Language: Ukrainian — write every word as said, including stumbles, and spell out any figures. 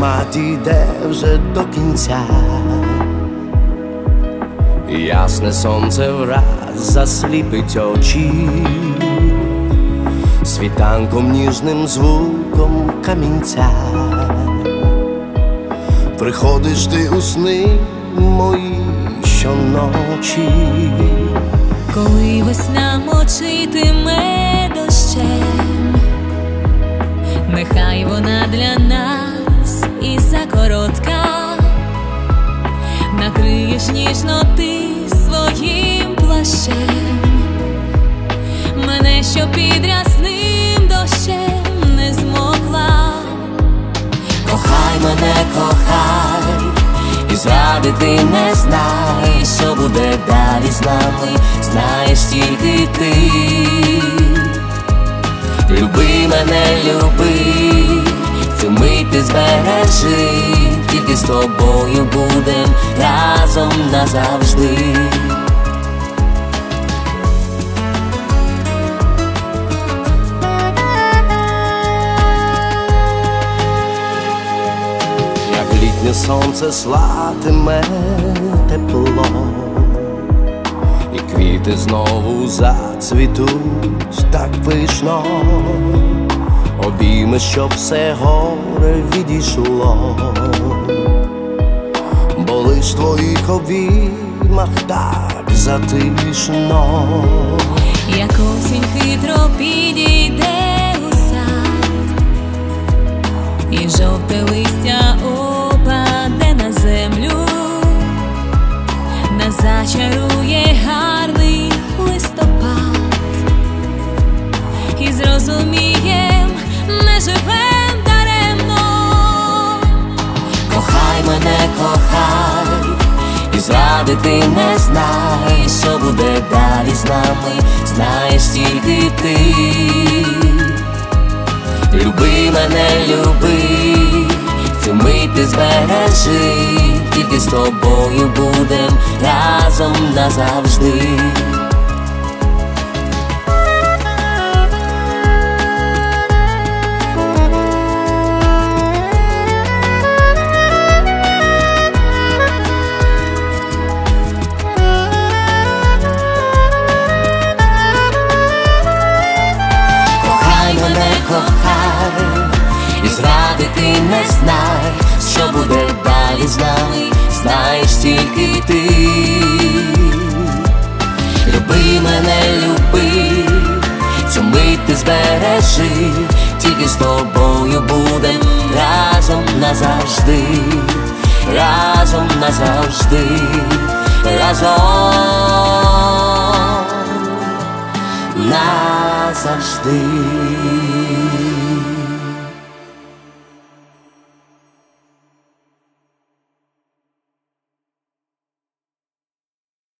аромат іде вже до кінця. Ясне сонце враз засліпить очі, світанком ніжним звуком камінця. Приходиш ти у сни мої щоночі, коли весна мочитиме дощем, нехай вона для нас і закоротка. Накриєш ніжно ти своїм плащем мене, що під рясним дощем не змогла. Кохай мене, кохай, і зрадити не знай, що буде далі з нами, знаєш тільки ти. Люби мене, люби, цю мить ти збережи, тільки з тобою будем разом назавжди. як літнє сонце слатиме тепло, і квіти знову зацвітуть так пишно. Обійми, щоб все горе відійшло, бо лиш в твоїх обіймах так затишно. Як осінь хитро підійде у сад, і жовте листя опаде на землю, нас зачарує гарний листопад, і зрозумієм, не живем даремно. Кохай мене, кохай, і зрадити не знай, що буде далі з нами, знаєш тільки ти. Люби мене, люби, цю мить ти збережи, тільки з тобою будем разом назавжди. Кохай, і зрадити не знай, що буде далі з нами, знаєш тільки ти. Люби мене, люби, цю мить ти збережи, тільки з тобою будем разом назавжди, разом назавжди, разом назавжди.